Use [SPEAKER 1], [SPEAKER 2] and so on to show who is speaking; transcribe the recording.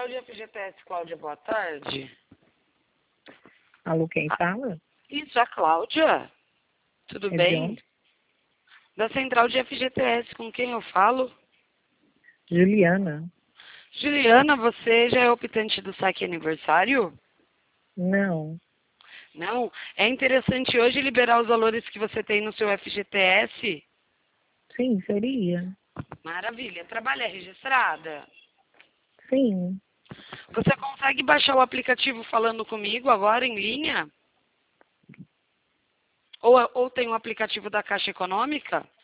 [SPEAKER 1] Central de FGTS, Cláudia, boa tarde.
[SPEAKER 2] Alô, quem fala?
[SPEAKER 1] Isso, a Cláudia. Tudo
[SPEAKER 2] É de
[SPEAKER 1] bem?
[SPEAKER 2] onde?
[SPEAKER 1] Da Central de FGTS, com quem eu falo?
[SPEAKER 2] Juliana.
[SPEAKER 1] Juliana, você já é optante do saque aniversário?
[SPEAKER 2] Não.
[SPEAKER 1] Não? É interessante hoje liberar os valores que você tem no seu FGTS?
[SPEAKER 2] Sim, seria.
[SPEAKER 1] Maravilha. Trabalha registrada?
[SPEAKER 2] Sim.
[SPEAKER 1] Você consegue baixar o aplicativo falando comigo agora em linha? Ou tem um aplicativo da Caixa Econômica?